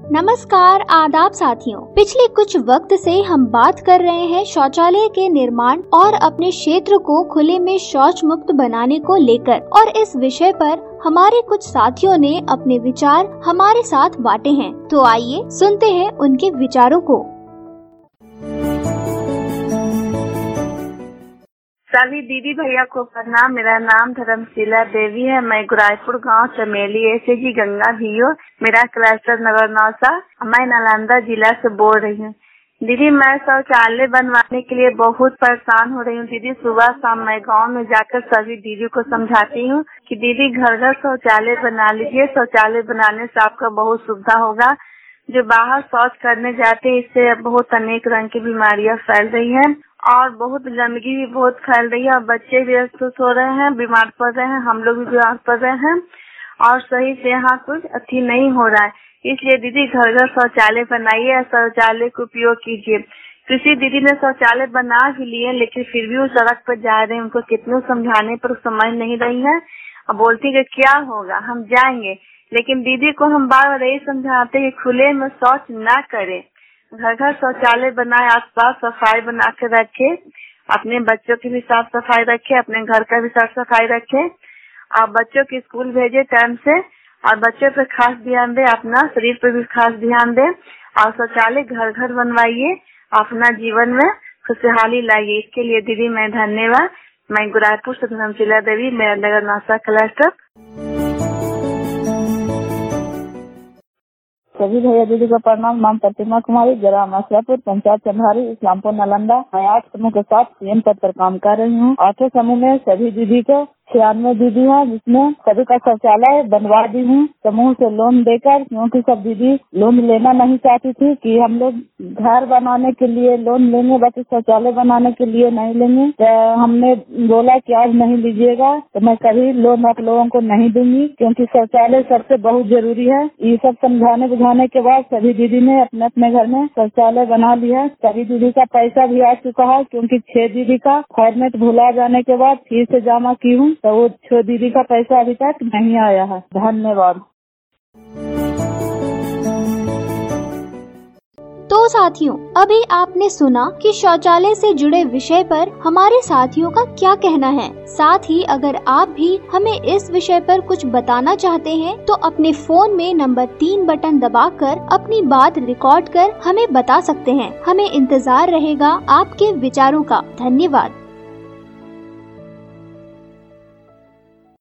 नमस्कार, आदाब साथियों। पिछले कुछ वक्त से हम बात कर रहे हैं शौचालय के निर्माण और अपने क्षेत्र को खुले में शौच मुक्त बनाने को लेकर, और इस विषय पर हमारे कुछ साथियों ने अपने विचार हमारे साथ बांटे हैं। तो आइए सुनते हैं उनके विचारों को। सभी दीदी भैया को प्रणाम। मेरा नाम धर्मशीला देवी है। मैं गुरायपुर गांव चमेली एसएजी गंगा भीओ, मेरा क्लस्टर नगर नौसा, मैं नालंदा जिला से बोल रही हूँ। दीदी, मैं शौचालय बनवाने के लिए बहुत परेशान हो रही हूँ। दीदी, सुबह शाम मैं गांव में जाकर सभी दीदी को समझाती हूँ कि दीदी घर घर शौचालय बना लीजिए। शौचालय बनाने से आपका बहुत सुविधा होगा। जो बाहर शौच करने जाते हैं, इससे बहुत अनेक रंग की बीमारियां फैल रही है और बहुत गंदगी भी बहुत फैल रही है और बच्चे भी अस्वस्थ हो रहे हैं, बीमार पड़ रहे हैं, हम लोग भी बीमार पड़ रहे हैं और सही से यहाँ कुछ अच्छी नहीं हो रहा है। इसलिए दीदी घर घर शौचालय बनाइए और शौचालय का उपयोग कीजिए। किसी दीदी ने शौचालय बना भी लिए, लेकिन फिर भी वो सड़क पर जा रहे हैं। उनको कितने समझाने पर समझ नहीं रही है और बोलती है क्या होगा, हम जाएंगे। लेकिन दीदी को हम बार बार यही समझाते हैं खुले में शौच ना करें, घर घर शौचालय बनाए, आसपास सफाई बना के रखे, अपने बच्चों की भी साफ सफाई रखे, अपने घर का भी साफ सफाई रखे और बच्चों की स्कूल भेजे टाइम से और बच्चों पे खास ध्यान दे, अपना शरीर पे भी खास ध्यान दे और शौचालय घर घर बनवाइए, अपना जीवन में खुशहाली लाइए। इसके लिए दीदी मैं धन्यवाद। मैं गुरायपुर से धर्मशीला देवी, मेरा नगर नौसा क्लस्टर। सभी भैया दीदी को प्रणाम। नाम प्रतिमा कुमारी, ग्राम आसियापुर, पंचायत चंधारी, इस्लामपुर, नालंदा। मैं 8 समूह के साथ सीएम पद पर काम कर रही हूँ। 8 समूह में सभी दीदी को 96 दीदी है, जिसमें सभी का शौचालय बनवा दी हूँ समूह से लोन देकर, क्योंकि सब दीदी लोन लेना नहीं चाहती थी कि हम लोग घर बनाने के लिए लोन लेंगे, बाकी शौचालय बनाने के लिए नहीं लेंगे। तो हमने बोला कि आज नहीं लीजिएगा तो मैं कभी लोन आप लोगों को नहीं दूंगी, क्योंकि शौचालय सबसे बहुत जरूरी है। ये सब समझाने बुझाने के बाद सभी दीदी ने अपने अपने घर में शौचालय बना लिया। सभी दीदी का पैसा भी आ चुका है, क्योंकि 6 दीदी का फॉर्मेट भुला जाने के बाद फिर से जमा की हूँ, तो वो 6 दीदी का पैसा अभी तक नहीं आया है। धन्यवाद। तो साथियों, अभी आपने सुना कि शौचालय से जुड़े विषय पर हमारे साथियों का क्या कहना है। साथ ही अगर आप भी हमें इस विषय पर कुछ बताना चाहते हैं तो अपने फोन में नंबर 3 बटन दबाकर अपनी बात रिकॉर्ड कर हमें बता सकते हैं। हमें इंतजार रहेगा आपके विचारों का। धन्यवाद।